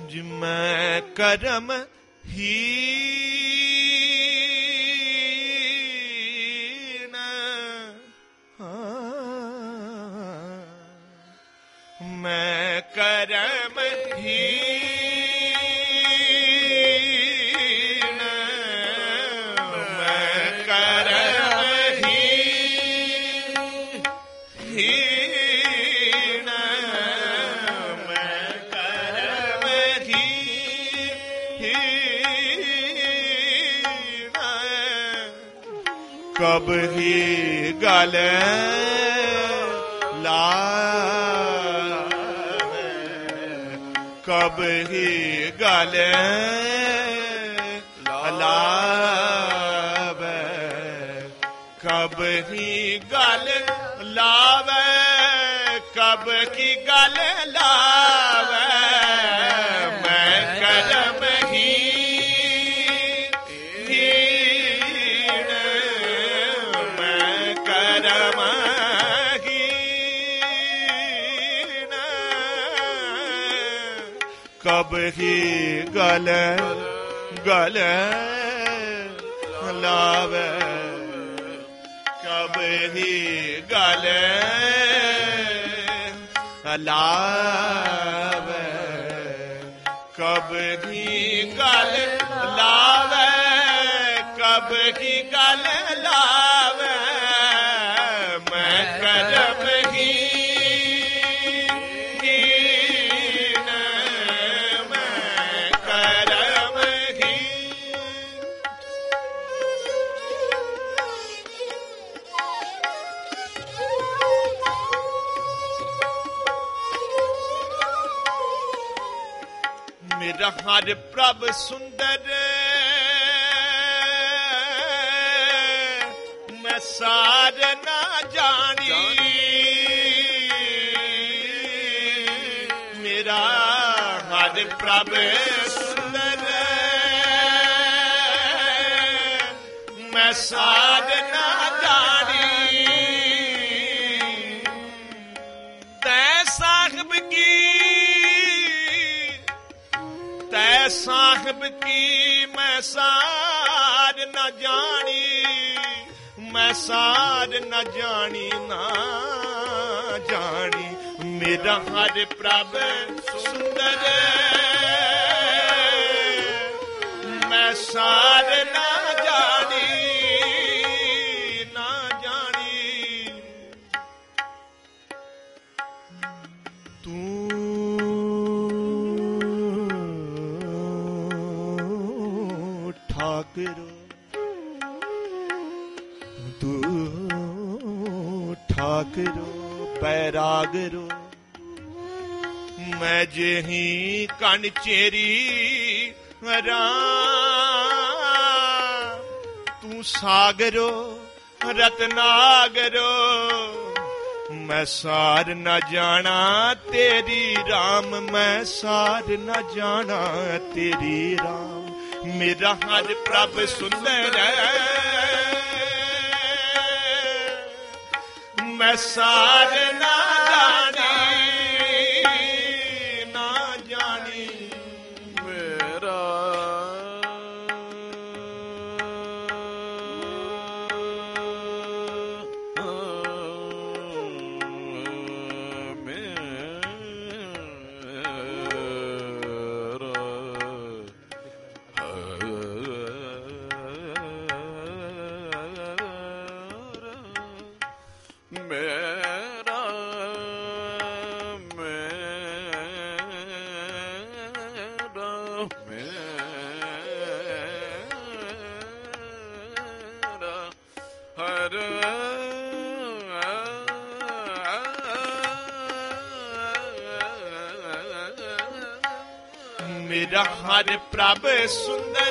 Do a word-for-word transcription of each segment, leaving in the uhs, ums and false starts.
ਜਿਮੈ ਕਰਮ ਹੀਣ, ਮੈਂ ਕਰਮ ਹੀਣ, ਮੈਂ ਕਰਮ ਹੀਣ, ਹੀਣ, ਮੈਂ ਕਰਮ ਹੀਣ, ਕਬ ਹੀ ਗਲ ਲਾਵੇ, ਕਬ ਹੀ ਗਲ ਲਾਵੇ, ਕਬ ਹੀ ਗਲ ਲਾਵੇ, ਕਬ ਕੀ ਗਲ ਲਾਵੇ, ਮੈਂ ਕਰਮ ਹੀਣ, ਹੀਣ, ਮੈਂ ਕਰਮ ਹੀਣ, ਕਬ ਹੀ ਗਲ ਗਲ ਲਾਵੇ, ਕਬ ਹੀ ਗਲ ਲਾਵੇ, ਕਬ ਹੀ ਗਲ ਲਾਵੇ, ਕਬ ਕੀ ਗਲ ਲਾਵੇ, ਮੈਂ ਕਰਮ ਹੀਣ, ਹੀਣ, ਮੈਂ ਕਰਮ ਹੀਣ। ਮੇਰਾ ਹਰ ਪ੍ਰਭ ਸੁੰਦਰ, ਮੈਂ ਸਾਰ ਨਾ ਜਾਣੀ, ਮੇਰਾ ਹਰ ਪ੍ਰਭ ਸੁੰਦਰ, ਮੈਂ ਸਾਰ ਨਾ ਜਾਣੀ, ਤੈ ਸਾਹਿਬ ਕੀ, ਤੈ ਸਾਹਿਬ ਕੀ ਮੈਂ ਸਾਰ ਨਾ ਜਾਣੀ, ਮੈਂ ਸਾਰ ਨਾ ਜਾਣੀ, ਨਾ ਜਾਣੀ, ਮੇਰਾ ਹਰ ਪ੍ਰਭ ਸੁੰਦਰ, ਮੈਂ ਸਾਰ ਨਾ ਜਾਣੀ, ਨਾ ਜਾਣੀ, ਤੂੰ ਠਾਕੁਰ, ਤੂੰ ਠਾਕੁਰ ਬੈਰਾਗਰੋ, ਮੈਂ ਜਿਹੀ ਕਣ ਚੇਰੀ ਰਾਮ, ਤੂੰ ਸਾਗਰੋ ਰਤਨਾਗਰੋ, ਮੈਂ ਸਾਰ ਨਾ ਜਾਣਾ ਤੇਰੀ ਰਾਮ, ਮੈਂ ਸਾਰ ਨਾ ਜਾਣਾ ਤੇਰੀ ਰਾਮ, ਮੇਰਾ ਹਰ ਪ੍ਰਭ ਸੁੰਦਰ, ਮੈਂ ਸਾਰ ਨਾ ਜਾਣੀ, ਨਾ ਜਾਣੀ, ਮੇਰਾ ਮੇਰਾ ਹਰ ਪ੍ਰਭ ਸੁੰਦਰ,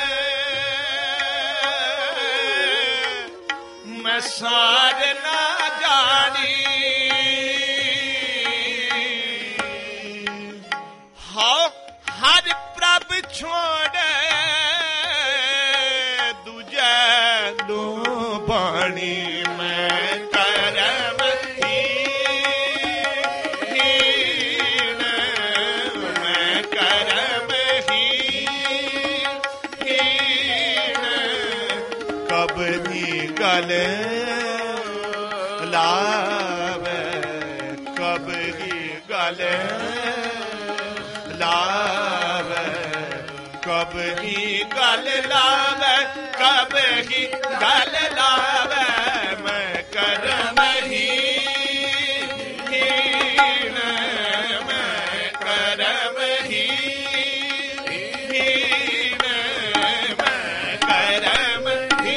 ਮੈਂ ਸਾਰ ਨਾ ਜਾਣੀ, ਹਾਂ ਹਰ ਪ੍ਰਭ ਛੋੜੇ ਦੂਜੇ ਲੋ ਬਾਣੀ, ਮੈਂ ਕਰਮ ਹੀਣ, ਮੈਂ ਕਰਮ गल लावे, कब ही गल लावे, कब ही गल लावे, कब ही गल लावे। मैं करम ही हीन, मैं करम ही हीन, मैं करम ही।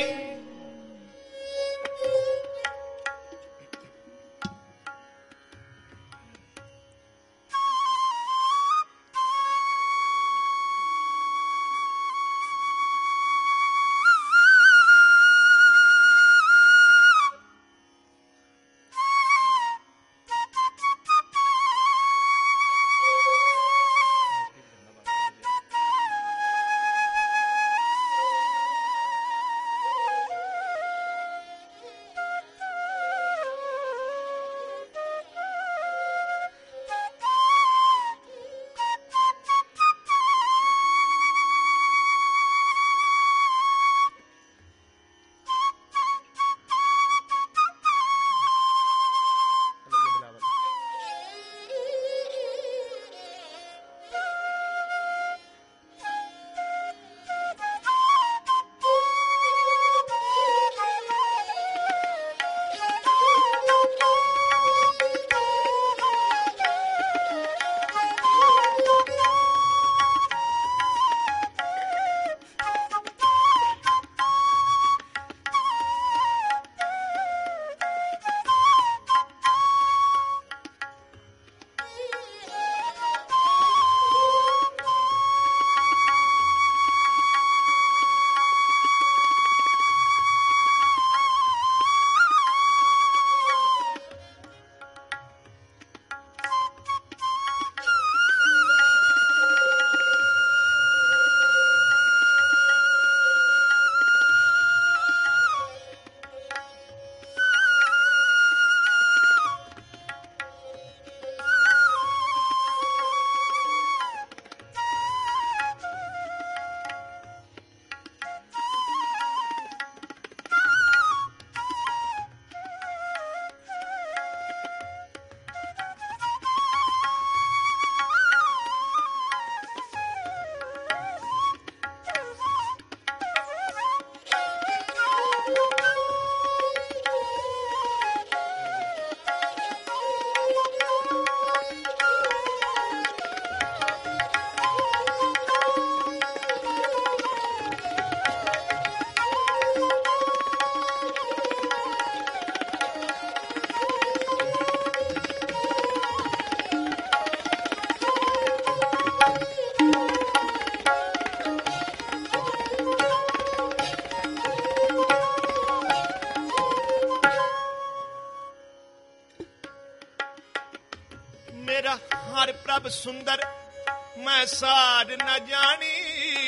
सुंदर मैं सार न जानी,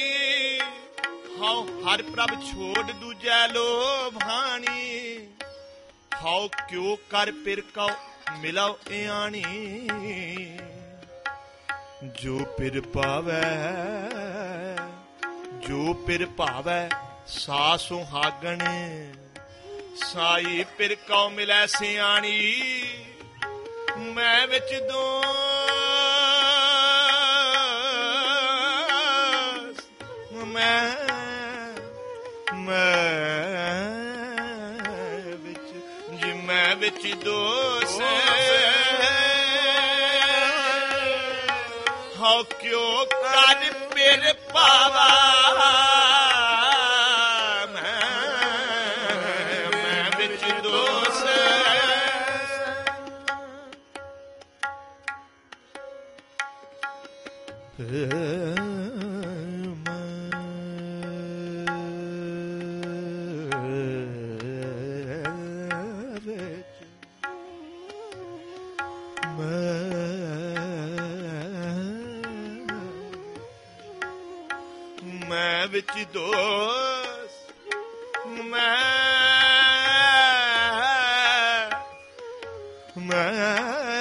हाउ हर प्रभ छोड़ दूजा लो भानी। हाउ क्यों कर पिर कौ मिलाओ आनी, जो पिर पावै जो पिर पावै सा सुहागन, साई पिर कौ मिलै सियाणी। मैं विच दो विच दोष हाउ क्यों कर पिर पावा, मैं मैं विच दोष विच दोष मैं मैं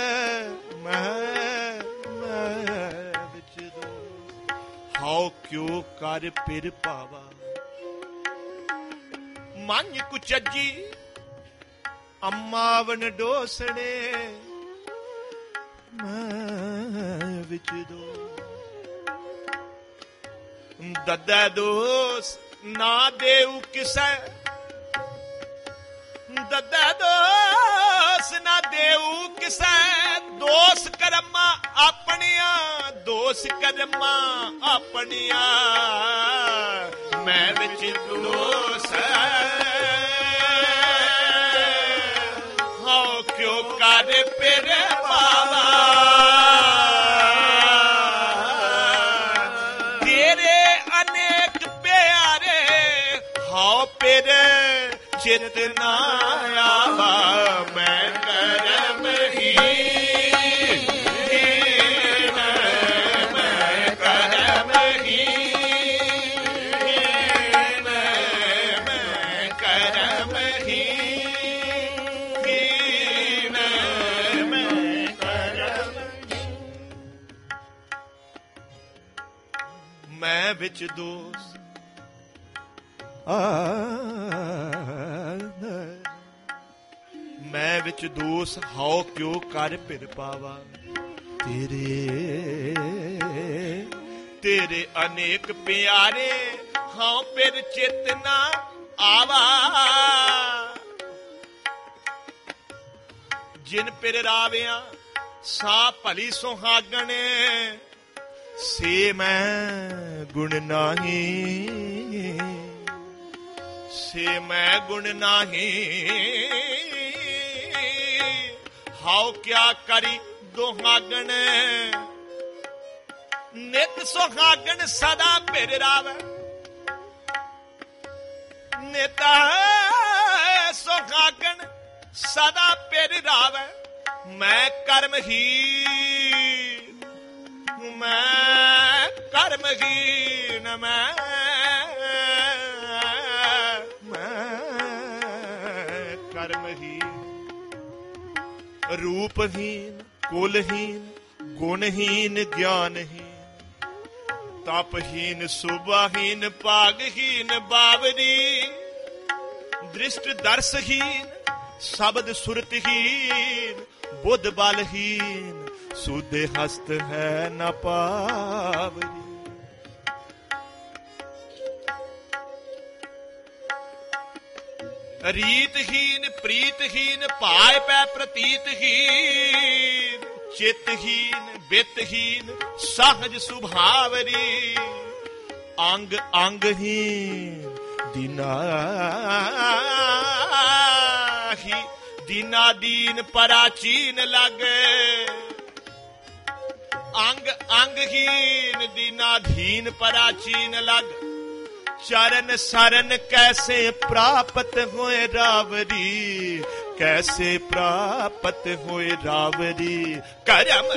मैं मैं विच दोष हाउ क्यों कर पिर पावा। ਮੰਝ ਕੁਚੱਜੀ ਅੰਮਾਵਨ ਡੋਸਣੇ ਮੈਂ ਵਿੱਚ ਦੋ ਦੱਦਾ ਦੋਸ ਨਾ ਦੇਉ ਕਿਸੈ ਦੱਦਾ ਦੋਸ ਨਾ ਦੇਉ ਕਿਸੈ ਦੋਸ ਕਰਮਾਂ ਆਪਣੀਆਂ ਦੋਸ ਕਰਮਾਂ ਆਪਣੀਆਂ ਮੈਂ ਵਿੱਚ ਦੋਸ ਹਉ ਕਿਉ ਕਰ ਪਿਰ ਪਾਵਾ ਤੇਰੇ ਅਨੇਕ ਪਿਆਰੇ ਹਉ ਪਿਰ ਚਿਤ ਨਾ ਆਵਾ ਮੈਂ ਕਰਮ ਹੀ ਮੈਂ ਕਰਮ ਹੀ ਮੈਂ ਕਰਮ ਹੀ ਮੈਂ ਕਰਮ ਮੈਂ ਵਿੱਚ ਦੋਸ ਆ ਮੈਂ ਵਿੱਚ ਦੋਸ ਹਉ ਕਿਉ ਕਰ ਪਿਰ ਪਾਵਾ ਤੇਰੇ ਤੇਰੇ ਅਨੇਕ ਪਿਆਰੇ ਹਉ ਪਿਰ ਚਿਤ ਨਾ ਆਵਾ ਜਿਨ ਪਿਰ ਰਾਵਿਆ ਸਾ ਭਲੀ ਸੁਹਾਗਣ ਸੇ ਮੈਂ ਗੁਣ ਨਾਹੀ ਸੇ ਮੈਂ ਗੁਣ ਨਾਹੀ ਹਉ ਕਿਆ ਕਰੀ ਦੁਹਾਗਣ ਨਿਤ ਸੁਹਾਗਣ ਸਦਾ ਪਿਰ ਰਾਵੈ ਨਿਤ ਸੁਹਾਗਣ ਸਦਾ ਪਿਰ ਰਾਵੈ ਮੈਂ ਕਰਮਹੀਨ ਮੈਂ ਕਰਮਹੀਨ ਮੈਂ ਰੂਪਹੀਨ ਕੁਲਹੀਨ ਗੁਣਹੀਨ ਗਿਆਨਹੀਨ ਤਪਹੀਨ ਸੁਭਾਹੀਨ ਭਾਗਹੀਨ ਬਾਵਰੀ ਦ੍ਰਿਸ਼ਟ ਦਰਸਹੀਨ ਸ਼ਬਦ ਸੁਰਤਹੀਨ ਬੁੱਧ ਬਲਹੀਨ ਸੁਦੇ ਹਸਤ ਹੈ ਨ ਪਾਵਰੀ ਰੀਤਹੀਨ ਪ੍ਰੀਤਹੀਨ ਭਾਇ ਪੈ ਪ੍ਰਤੀਤਹੀਨ ਚਿਤਹੀਨ ਬਿਤਹੀਨ ਸਹਜ ਸੁਭਾਵਰੀ ਅੰਗ ਅੰਗਹੀਨ ਦਿਨਾਹੀ ਦੀਨਾ ਦੀਨ ਪਰਾਚੀਨ ਲਾਗੇ ਅੰਗ ਅੰਗਹੀਨ ਦੀਨਾਧੀਨ ਪਰਾਚੀਨ ਲੱਗ ਚਰਨ ਸਰਨ ਕੈਸੇ ਪ੍ਰਾਪਤ ਹੋਏ ਰਾਵਰੀ ਕੈਸੇ ਪ੍ਰਾਪਤ ਹੋਏ ਰਾਵਰੀ ਕਰਮ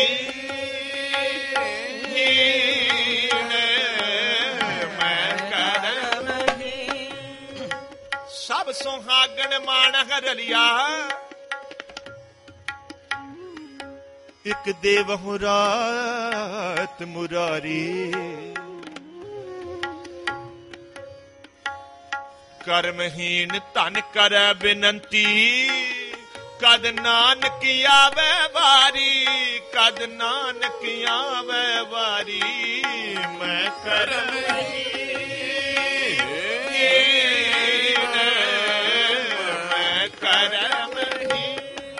ਹੀਨ ਮੈਂ ਕਰਮ ਹੀਨ ਸਭ ਸੁਹਾਗਣ ਮਾਣ ਹਰਲਿਆ ਇਕ ਦੇਵਹੁ ਰਾਤ ਮੁਰਾਰੀ ਕਰਮਹੀਨ ਧਨ ਕਰੈ ਬਿਨੰਤੀ ਕਦ ਨਾਨਕ ਆਵੈ ਵਾਰੀ ਕਦ ਨਾਨਕ ਆਵੈ ਵਾਰੀ ਮੈਂ ਕਰਮਹੀਨ ਮੈਂ ਕਰਮਹੀਨ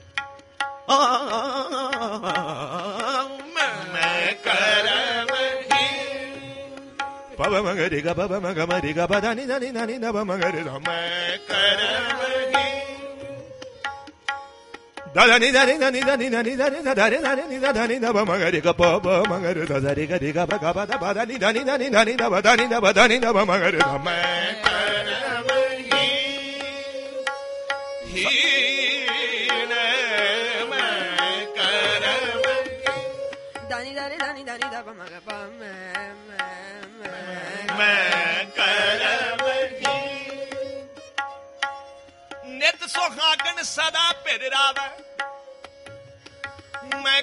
ਮੈਂ ਕਰਮਹੀਨ ਪਵ ਮਗਰੇ ਗ ਪਵ ਮਗ ਮਰੀ ਗ ਪਦਾਨੀ ਦਾਨੀ ਦਾਨੀ ਦਵ ਮਗਰੇ ਦ ਮੈਂ ਕਰਮਹੀਨ ਦਾਨੀ ਦਾਨੀ ਦਾਨੀ ਦਾਨੀ ਦਾਨੀ ਦਾਨੀ ਦਾਨੀ ਦਾਨੀ ਦਾਨੀ ਦਵ ਮਗਰੇ ਗ ਪਵ ਮਗਰੇ ਦ ਦਾਰੀ ਗ ਰੀ ਗ ਬ ਗ ਬ ਦ ਪਦਾਨੀ ਦਾਨੀ ਦਾਨੀ ਦਾਨੀ ਦਵ ਦਾਨੀ ਦਵ ਦਾਨੀ ਦਵ ਮਗਰੇ ਦ ਮੈਂ ਕਰਮਹੀਨ ਹੀਨ ਮੈਂ ਕਰਮਹੀਨ ਦਾਨੀ ਦਾਨੀ ਦਾਨੀ ਦਾਨੀ ਦਵ ਮਗ ਪ ਮੈਂ ਮੈਂ ਕਰਮਹੀਨ ਨਿਤ ਸੁਹਾਗਣ ਸਦਾ ਪਿਰ ਰਾਵੈ ਮੈਂ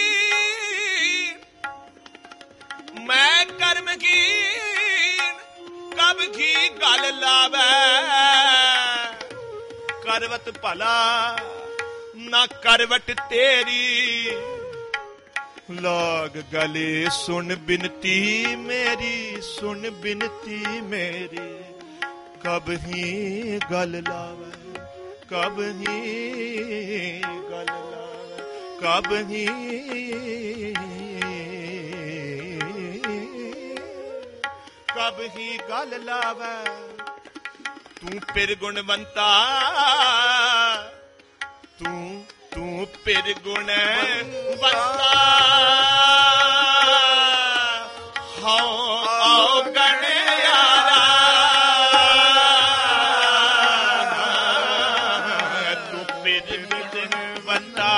ਕਰਮਹੀਨ ਮੈਂ ਕਰਮਹੀਨ ਕਬ ਕੀ ਗਲ ਲਾਵੇ ਕਰਵਤ ਭਲਾ ਨਾ ਕਰਵਟ ਤੇਰੀ ਲਾਗ ਗਲੇ ਸੁਣ ਬਿਨਤੀ ਮੇਰੀ ਸੁਣ ਬਿਨਤੀ ਮੇਰੀ ਕਬ ਹੀ ਗਲ ਲਾਵੇ ਕਬ ਹੀ ਗਲ ਲਾਵੇ ਕਬ ਹੀ ਕਬ ਹੀ ਗਲ ਲਾਵੇ ਤੂੰ ਪਿਰ ਗੁਣਵੰਤਾ ਤੂੰ ਤੂੰ ਪਿਰ ਗੁਣਵੰਤਾ ਹਉ ਆਉ ਗਣਿਆਰਾ ਤੂੰ ਪਿਰ ਗੁਣਵੰਤਾ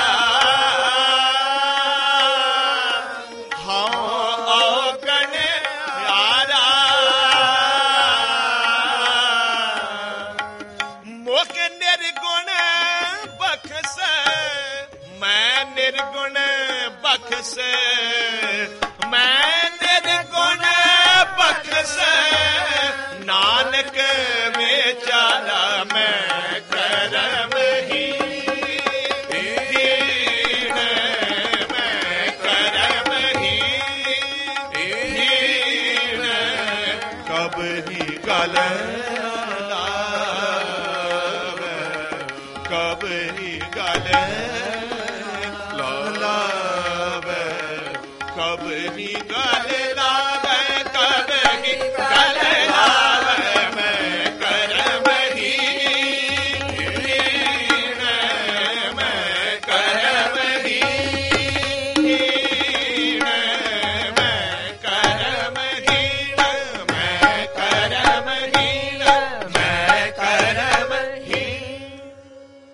ਹਉ ਆਉ ਗਣਿਆਰਾ ਮੋਖ ਨਿਰਗੁਣ ਬਖਸ਼ ਮੈਂ ਨਿਰਗੁਣ ਬਖਸ਼ ਮੈਂ ਨਿਰਗੁਣ ਬਖਸ਼ ਨਾਨਕ ਵਿਚਾਰਾ ਮੈਂ ਕਰਮ ਹੀ ਹੀਣ ਮੈਂ ਕਰਮ ਹੀ ਹੀਣ ਕਬ ਹੀ ਗਲ